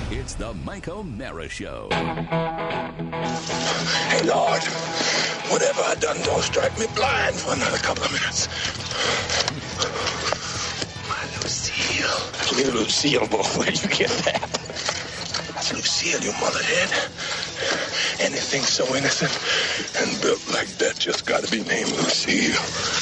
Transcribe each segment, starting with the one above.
It's the Mike O'Mara Show. Hey, Lord, whatever I done, don't strike me blind for another couple of minutes. My Lucille. Little Lucille, boy, where'd you get that? That's Lucille, you motherhead. Anything so innocent and built like that just gotta be named Lucille.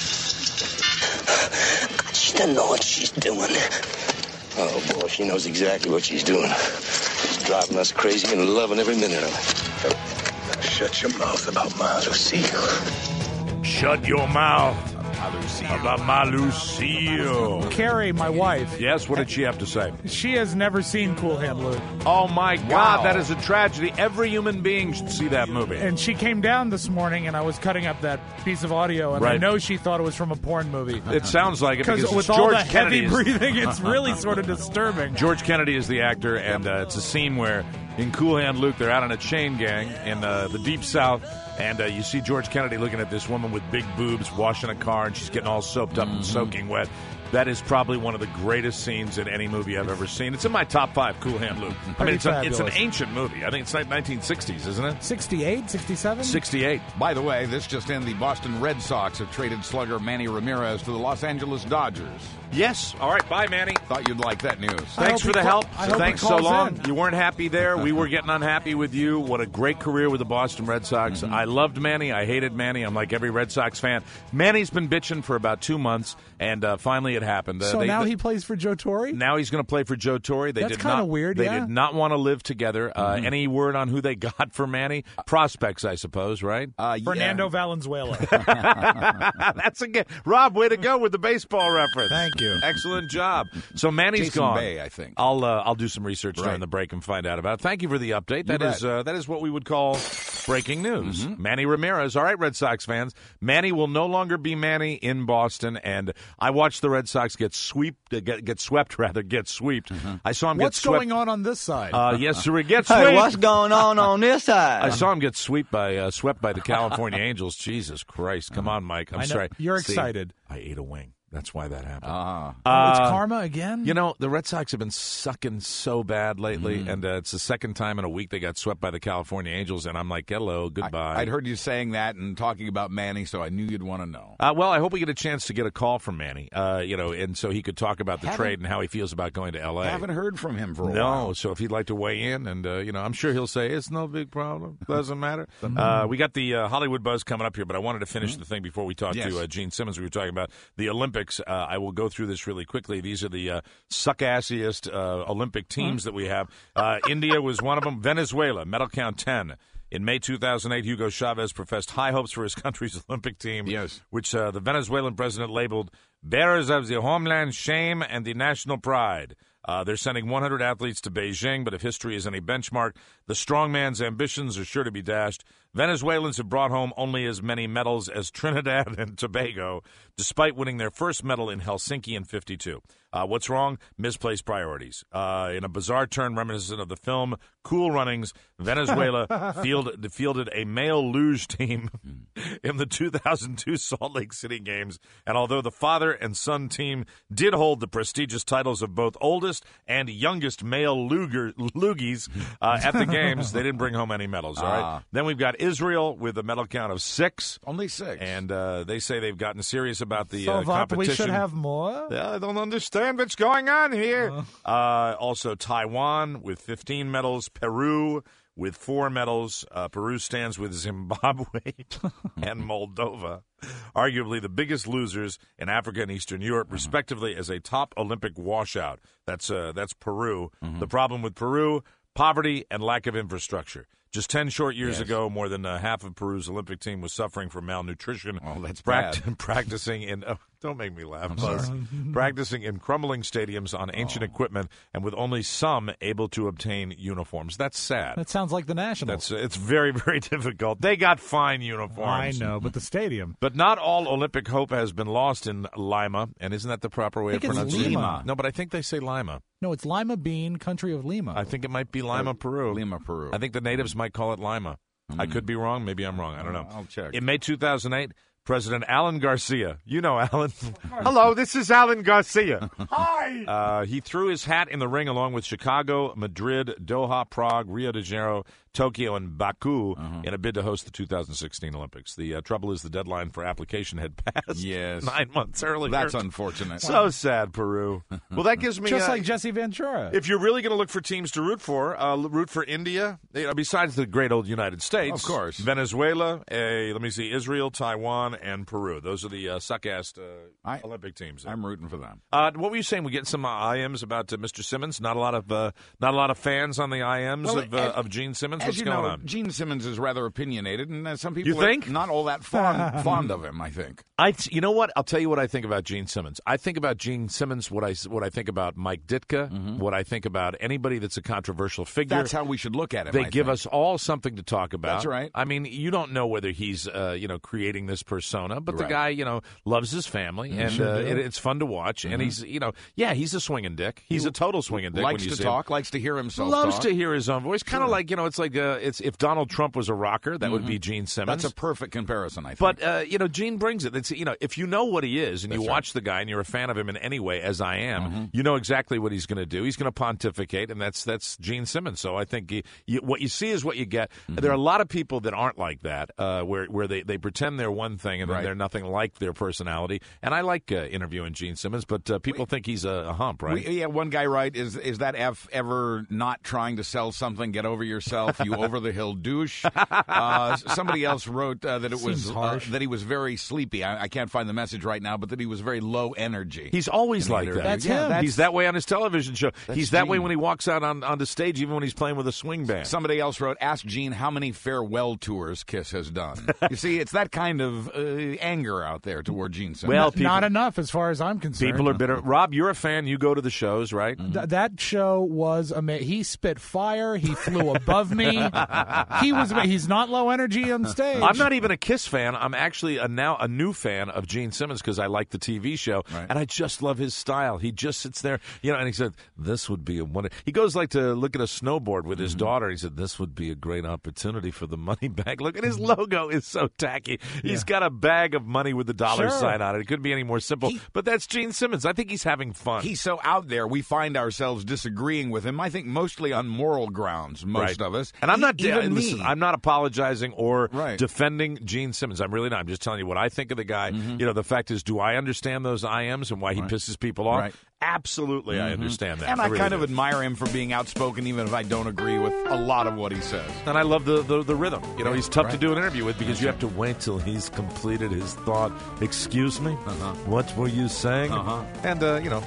She doesn't know what she's doing. Oh, boy, she knows exactly what she's doing. She's driving us crazy and loving every minute of it. Shut your mouth about my Lucille. Shut your mouth about my Lucille. Carrie, my wife. Yes, what did she have to say? She has never seen Cool Hand Luke. Oh, my God, that is a tragedy. Every human being should see that movie. And she came down this morning, and I was cutting up that piece of audio, and I know she thought it was from a porn movie. It sounds like it because with George all the Kennedy heavy breathing, it's really sort of disturbing. George Kennedy is the actor, and it's a scene where in Cool Hand Luke, they're out on a chain gang in the Deep South, and you see George Kennedy looking at this woman with big boobs washing a car, and she's getting all soaped up and soaking wet. That is probably one of the greatest scenes in any movie I've ever seen. It's in my top 5, Cool Hand Luke. I mean, it's an ancient movie. I think it's like 1960s, isn't it? 68, 67? 68. By the way, this just in, the Boston Red Sox have traded slugger Manny Ramirez to the Los Angeles Dodgers. Yes. All right. Bye, Manny. Thought you'd like that news. Thanks for the help. Thanks so long. In. You weren't happy there. We were getting unhappy with you. What a great career with the Boston Red Sox. I loved Manny. I hated Manny. I'm like every Red Sox fan. Manny's been bitching for about 2 months, and finally it happened. Now he plays for Joe Torre? Now he's going to play for Joe Torre. That's kind of weird, They did not want to live together. Any word on who they got for Manny? Prospects, I suppose, right? Fernando Valenzuela. That's a good. Rob, way to go with the baseball reference. Thank you. Excellent job. So Manny's Jason gone. Bay, I think. I'll do some research during the break and find out about it. Thank you for the update. That is what we would call breaking news. Manny Ramirez. All right, Red Sox fans. Manny will no longer be Manny in Boston, and I watched the Red Sox get swept. I saw him get swept. What's going on this side? Yes, sir. Get swept. Hey, what's going on this side? I saw him get swept by the California Angels. Jesus Christ. Come on, Mike. I'm sorry. You're excited. I ate a wing. That's why that happened. It's karma again? You know, the Red Sox have been sucking so bad lately, and it's the second time in a week they got swept by the California Angels, and I'm like, hello, goodbye. I'd heard you saying that and talking about Manny, so I knew you'd want to know. Well, I hope we get a chance to get a call from Manny, and so he could talk about the trade and how he feels about going to L.A. I haven't heard from him for a while. No, so if he'd like to weigh in, and, I'm sure he'll say, it's no big problem, doesn't matter. We got the Hollywood Buzz coming up here, but I wanted to finish the thing before we talk to Gene Simmons. We were talking about the Olympics. I will go through this really quickly. These are the suck-assiest Olympic teams that we have. India was one of them. Venezuela, medal count 10. In May 2008, Hugo Chavez professed high hopes for his country's Olympic team, which the Venezuelan president labeled bearers of the homeland shame and the national pride. They're sending 100 athletes to Beijing, but if history is any benchmark, the strongman's ambitions are sure to be dashed. Venezuelans have brought home only as many medals as Trinidad and Tobago, despite winning their first medal in Helsinki in '52. What's wrong? Misplaced priorities. In a bizarre turn reminiscent of the film Cool Runnings, Venezuela fielded a male luge team in the 2002 Salt Lake City Games, and although the father and son team did hold the prestigious titles of both oldest and youngest male loogies at the Games, they didn't bring home any medals. All right. Then we've got Israel with a medal count of 6. Only 6. And they say they've gotten serious about the so competition. We should have more? I don't understand what's going on here. Also, Taiwan with 15 medals. Peru with 4 medals. Peru stands with Zimbabwe and Moldova, arguably the biggest losers in Africa and Eastern Europe, respectively, as a top Olympic washout. That's Peru. The problem with Peru, poverty and lack of infrastructure. Just 10 short years ago, more than half of Peru's Olympic team was suffering from malnutrition. Oh, that's bad. Practicing in don't make me laugh, Buzz. Practicing in crumbling stadiums on ancient equipment, and with only some able to obtain uniforms. That's sad. That sounds like the Nationals. It's very, very difficult. They got fine uniforms. I know, but the stadium. But not all Olympic hope has been lost in Lima, and isn't that the proper way of pronouncing it? Lima. No, but I think they say Lima. No, it's Lima Bean, country of Lima. I think it might be Lima, Peru. Lima, Peru. I think the natives might call it Lima. I could be wrong. Maybe I'm wrong. I don't know. I'll check. In May 2008, President Alan Garcia. You know Alan. Hello, this is Alan Garcia. Hi. He threw his hat in the ring along with Chicago, Madrid, Doha, Prague, Rio de Janeiro, Tokyo, and Baku in a bid to host the 2016 Olympics. The trouble is the deadline for application had passed 9 months earlier. That's unfortunate. So sad, Peru. Well, that gives me... Just like Jesse Ventura. If you're really going to look for teams to root for India, besides the great old United States. Of course. Venezuela, Israel, Taiwan, and Peru. Those are the suck-ass Olympic teams. I'm rooting for them. What were you saying? We get some IMs about Mr. Simmons. Not a lot of fans on the IMs of Gene Simmons. What's going on? Gene Simmons is rather opinionated, and some people You think? are not all that fond of him, I think. You know what? I'll tell you what I think about Gene Simmons. I think about Gene Simmons what I think about Mike Ditka, what I think about anybody that's a controversial figure. That's how we should look at it. They give us all something to talk about. That's right. I mean, you don't know whether he's creating this persona, but the guy loves his family, and it's fun to watch. And he's he's a swinging dick. He's a total swinging dick. Likes when you to see talk. Him. Likes to hear himself. Loves talk. to hear his own voice. Kind of like it's if Donald Trump was a rocker, that would be Gene Simmons. That's a perfect comparison, I think. But Gene brings it. It's if you know what he is and you watch the guy and you're a fan of him in any way, as I am, you know exactly what he's going to do. He's going to pontificate, and that's Gene Simmons. So I think what you see is what you get. There are a lot of people that aren't like that, where they pretend they're one thing and then they're nothing like their personality. And I like interviewing Gene Simmons, but people think he's a hump, right? One guy is that F ever not trying to sell something? Get over yourself, you over the hill douche. Somebody else wrote that it was that he was very sleepy. I can't find the message right now, but that he was very low energy. He's always like that. That's him. He's that way on his television show. He's that way when he walks out on the stage, even when he's playing with a swing band. Somebody else wrote, ask Gene how many farewell tours Kiss has done. You see, it's that kind of anger out there toward Gene Simmons. Well, not enough as far as I'm concerned. People are bitter. Rob, you're a fan. You go to the shows, right? That show was amazing. He spit fire. He flew above me. He's not low energy on stage. I'm not even a Kiss fan. I'm actually now a new fan of Gene Simmons because I like the TV show, and I just love his style. He just sits there, and he said, this would be a wonder. He goes to look at a snowboard with his daughter. He said, this would be a great opportunity for the money bag. Look at his logo. Is so tacky. He's got a bag of money with the dollar sign on it. It couldn't be any more simple. But that's Gene Simmons. I think he's having fun. He's so out there, we find ourselves disagreeing with him, I think mostly on moral grounds, most of us. And I'm not even listen, I'm not apologizing or defending Gene Simmons. I'm really not. I'm just telling you what I think of the guy. The fact is, do I understand those IMs and why he pisses people off? Absolutely, I understand that. And I kind of admire him for being outspoken, even if I don't agree with a lot of what he says. And I love the rhythm. He's tough to do an interview with because you have to wait till he's completed his thought. Excuse me? What were you saying? And,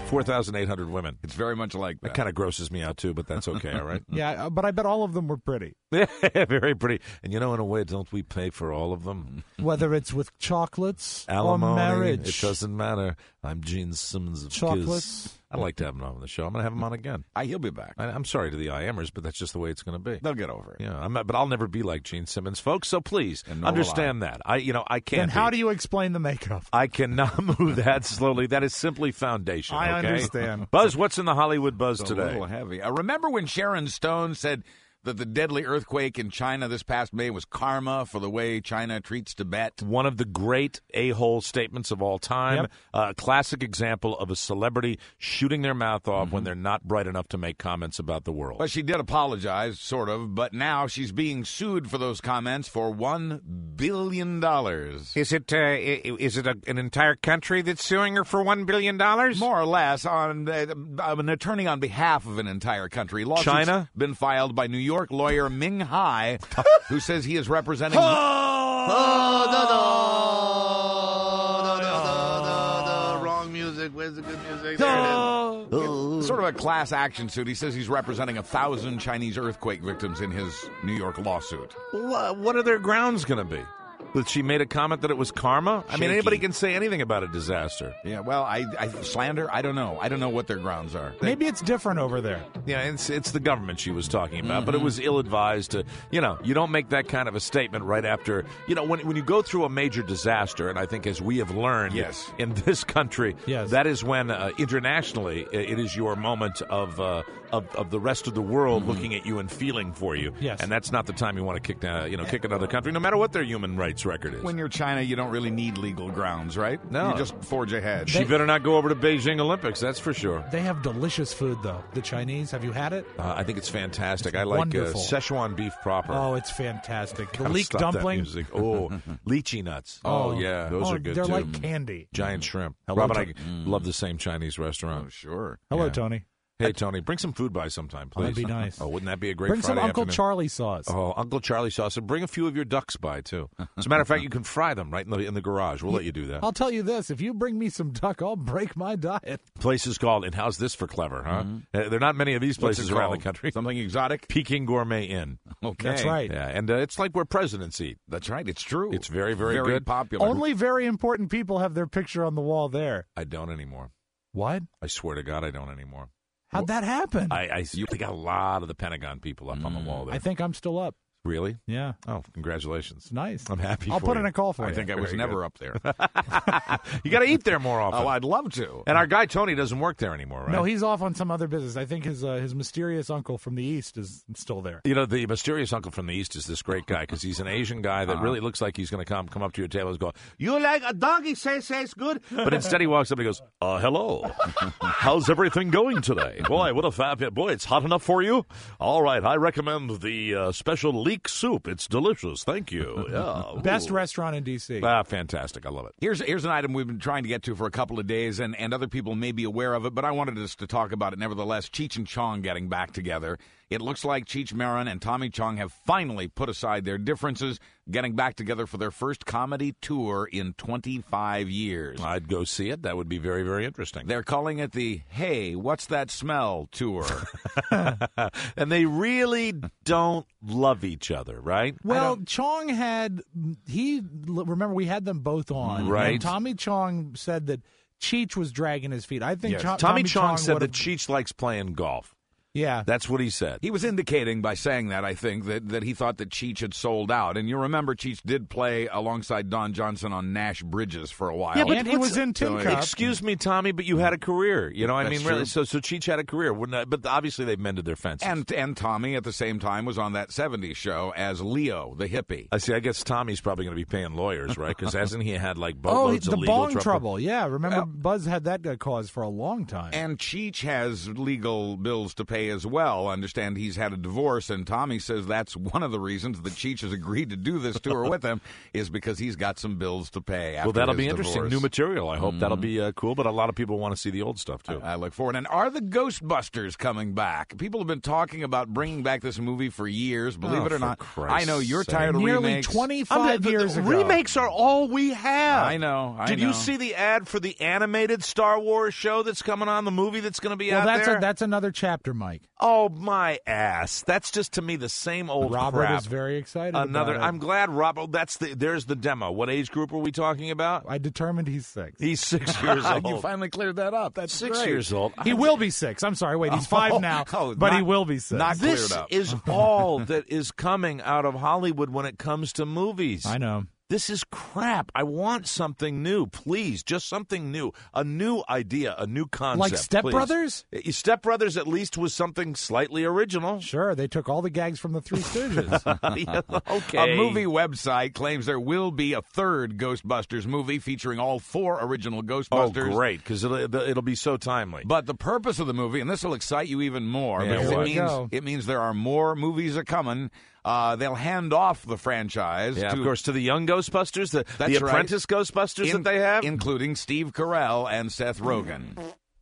4,800 women. It's very much like that. That kind of grosses me out, too, but that's okay, all right? Yeah, but I bet all of them were pretty. Very pretty. And in a way, don't we pay for all of them? Whether it's with chocolates Alimony, or marriage. it doesn't matter. I'm Gene Simmons of Chocolates. Kiss. I'd like to have him on the show. I'm going to have him on again. He'll be back. I'm sorry to the IMers, but that's just the way it's going to be. They'll get over it. Yeah, but I'll never be like Gene Simmons, folks. So please understand that. I can't. Then how do you explain the makeup? I cannot move that slowly. That is simply foundation. I okay? understand. Buzz, what's in the Hollywood buzz It's today? a little heavy. Remember when Sharon Stone said that the deadly earthquake in China this past May was karma for the way China treats Tibet? One of the great a-hole statements of all time. Yep. A classic example of a celebrity shooting their mouth off when they're not bright enough to make comments about the world. Well, she did apologize, sort of, but now she's being sued for those comments for $1 billion. Is it an entire country that's suing her for $1 billion? More or less, on an attorney on behalf of an entire country. Lawsuit's China? been filed by New York lawyer Ming Hai, who says he is representing... Wrong music. Where's the good music? There it is. Sort of a class action suit. He says he's representing 1,000 Chinese earthquake victims in his New York lawsuit. What are their grounds going to be? That she made a comment that it was karma? I mean, anybody can say anything about a disaster. Yeah, well, I slander? I don't know. I don't know what their grounds are. Maybe it's different over there. Yeah, it's the government she was talking about, but it was ill-advised to, you don't make that kind of a statement right after, when you go through a major disaster, and I think as we have learned in this country, that is when internationally it is your moment of the rest of the world looking at you and feeling for you. Yes. And that's not the time you want to kick another country, no matter what their human rights States record is. When you're China, you don't really need legal grounds, right? No. You just forge ahead. She better not go over to Beijing Olympics, that's for sure. They have delicious food, though. The Chinese, have you had it? I think it's fantastic. It's I like wonderful. Szechuan beef proper. Oh, it's fantastic. The Gotta leek stop that dumpling. music. Oh, lychee nuts. Oh, yeah. Those are good, they're too. like candy. Giant shrimp. Hello, Rob and I Tony. love the same Chinese restaurant. Oh, sure. Hello, Yeah. Tony. Hey, Tony, bring some food by sometime, please. That'd be nice. Oh, wouldn't that be a great Bring Friday some Uncle afternoon? Charlie sauce. Oh, Uncle Charlie sauce. And bring a few of your ducks by, too. As a matter of fact, you can fry them right in the garage. We'll let you do that. I'll tell you this. If you bring me some duck, I'll break my diet. Place is called, and how's this for clever, huh? There are not many of these places around the country. Something exotic? Peking Gourmet Inn. Okay. That's right. Yeah, and it's like where presidents eat. That's right. It's true. It's very, very good. popular. Only very important people have their picture on the wall there. I don't anymore. What? I swear to God, I don't anymore. How'd that happen? You got a lot of the Pentagon people up on the wall there. I think I'm still up. Really? Yeah. Oh, congratulations. It's nice. I'm happy I'll for put you. in a call for I you. think I was Very never good. up there. You got to eat there more often. Oh, I'd love to. And our guy Tony doesn't work there anymore, right? No, he's off on some other business. I think his mysterious uncle from the East is still there. You know, the mysterious uncle from the East is this great guy because he's an Asian guy that really looks like he's going to come up to your table and go, "You like a donkey? Say it's good." But instead he walks up and he goes, hello. How's everything going today? Boy, what a fabulous... Boy, it's hot enough for you? All right, I recommend the special leek soup. It's delicious. Thank you. Yeah. Best Ooh. restaurant in D.C. Fantastic. I love it. Here's an item we've been trying to get to for a couple of days, and other people may be aware of it, but I wanted us to talk about it nevertheless. Cheech and Chong getting back together. It looks like Cheech Marin and Tommy Chong have finally put aside their differences, getting back together for their first comedy tour in 25 years. I'd go see it. That would be very, very interesting. They're calling it the Hey, What's That Smell tour. And they really don't love each other, right? Well, Chong remember we had them both on. Right. And Tommy Chong said that Cheech was dragging his feet. I think Yes. Tommy Chong said that would've- Cheech likes playing golf. Yeah. That's what he said. He was indicating by saying that, I think, that he thought that Cheech had sold out. And you remember Cheech did play alongside Don Johnson on Nash Bridges for a while. Yeah, and he was in Tin Cup. Excuse me, Tommy, but you had a career. You know, I That's mean, really. true. So Cheech had a career, wouldn't I? But obviously they've mended their fences. And Tommy, at the same time, was on that 70s show as Leo, the hippie. I see. I guess Tommy's probably going to be paying lawyers, right? Because hasn't he had like boatloads the of legal bong trouble. Yeah, remember Buzz had that cause for a long time. And Cheech has legal bills to pay as well. Understand he's had a divorce, and Tommy says that's one of the reasons that Cheech has agreed to do this tour with him is because he's got some bills to pay after Well, that'll his be interesting. divorce. New material. I hope that'll be cool. But a lot of people want to see the old stuff too. I look forward. And are the Ghostbusters coming back? People have been talking about bringing back this movie for years. Believe it or for not, Christ's I know you're sake. tired of Nearly remakes. 25 years ago. Remakes are all we have. I know. Did you see the ad for the animated Star Wars show that's coming on? The movie that's going to be Well, out there. that's another chapter, Mike. Oh my ass! That's just to me the same old Robert crap. is very excited. Another. about it. I'm glad Rob. Oh, there's the demo. What age group are we talking about? I determined he's 6. He's 6 years old. You finally cleared that up. That's 6 great. years old. He will be 6. I'm sorry. Wait, he's 5 now, but he will be 6. not This cleared up. is all that is coming out of Hollywood when it comes to movies. I know. This is crap. I want something new, please. Just something new. A new idea, a new concept. Like Step please. Brothers? Step Brothers at least was something slightly original. Sure, they took all the gags from the Three Stooges. Yeah, okay. A movie website claims there will be a third Ghostbusters movie featuring all 4 original Oh, Ghostbusters. great, because it'll be so timely. But the purpose of the movie, and this will excite you even more, Yeah, because what? it means there are more movies a coming. They'll hand off the franchise Yeah, to, of course, to the young Ghostbusters, the That's right. apprentice Ghostbusters that they have. including Steve Carell and Seth Rogen.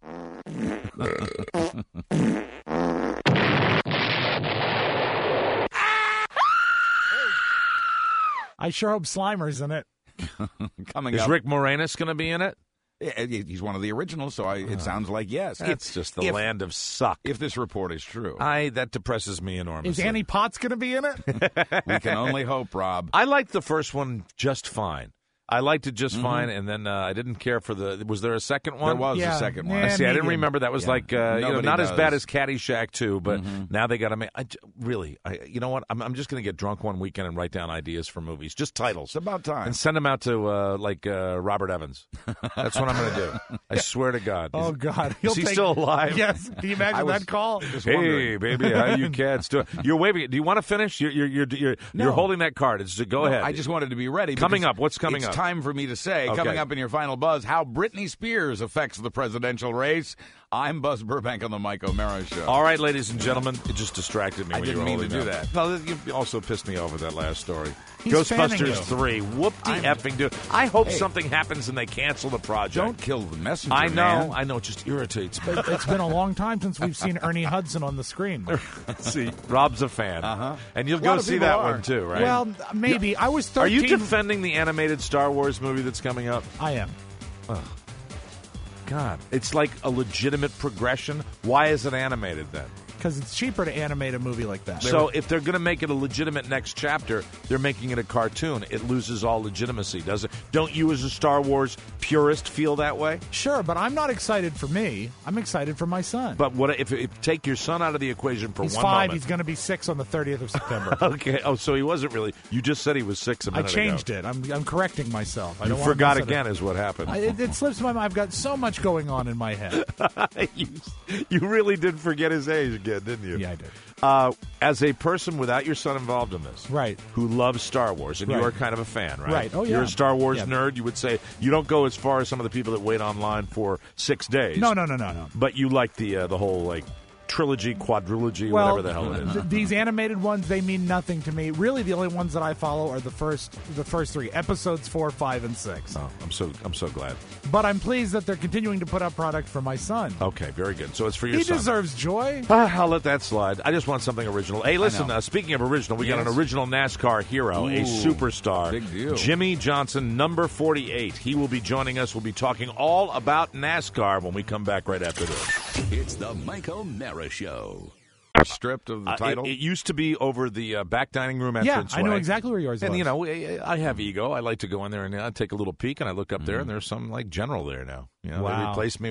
I sure hope Slimer's in it. Coming Is up. Rick Moranis going to be in it? He's one of the originals, so it sounds like yes. It's just the land of suck. If this report is true. That depresses me enormously. Is Annie Potts going to be in it? We can only hope, Rob. I liked the first one just fine. I liked it just fine, and then I didn't care for the. Was there a second one? There was a second one. I see. I didn't remember. That was like not as bad as Caddyshack 2, but now they got to make. You know what? I'm just going to get drunk one weekend and write down ideas for movies, just titles. It's about time, and send them out to Robert Evans. That's what I'm going to do. I swear to God. Oh God, is he still alive? Yes. Can you imagine that call? Hey, baby, how you cats doing? You're waving. Do you want to finish? You're holding that card. Go ahead. I just wanted to be ready. Coming up. What's coming up? It's time for me to say, coming up in your final buzz, how Britney Spears affects the presidential race. I'm Buzz Burbank on the Mike O'Mara Show. All right, ladies and gentlemen, it just distracted me. I didn't mean to do that. No, you also pissed me off with that last story. He's Ghostbusters 3. Whoop-de-effing do. I hope something happens and they cancel the project. Don't kill the messenger, I know. man. I know. It just irritates me. It's been a long time since we've seen Ernie Hudson on the screen. See, Rob's a fan. And you'll go see that one, too, right? Well, maybe. I was 13. Are you defending the animated Star Wars movie that's coming up? I am. God, it's like a legitimate progression. Why is it animated then? Because it's cheaper to animate a movie like that. So if they're going to make it a legitimate next chapter, they're making it a cartoon. It loses all legitimacy, does it? Don't you as a Star Wars purist feel that way? Sure, but I'm not excited for me. I'm excited for my son. But what if take your son out of the equation for He's one 5. moment? He's going to be 6 on the 30th of September. Okay. Oh, so he wasn't really. You just said he was 6 a minute I changed ago. it. I'm correcting myself. You forgot again is what happened. It slips my mind. I've got so much going on in my head. You really did forget his age again, didn't you? Yeah, I did. As a person without your son involved in this, right, who loves Star Wars, and right. you are kind of a fan, right? Right. Oh, yeah. You're a Star Wars nerd. You would say you don't go as far as some of the people that wait online for 6 days. No. But you like the whole trilogy, quadrilogy, whatever the hell it is. These animated ones, they mean nothing to me. Really, the only ones that I follow are the first 3 episodes, 4, 5, and 6. Oh, I'm so glad. But I'm pleased that they're continuing to put out product for my son. Okay, very good. So it's for your son. He deserves joy. I'll let that slide. I just want something original. Hey, listen, speaking of original, we got an original NASCAR hero, a superstar. Big deal. Jimmie Johnson, number 48. He will be joining us. We'll be talking all about NASCAR when we come back right after this. It's the Mike O'Mara Show. Stripped of the title? It used to be over the back dining room entrance. Yeah, I know exactly where yours was. And, I have ego. I like to go in there and take a little peek, and I look up there, and there's some, general there now. They replaced me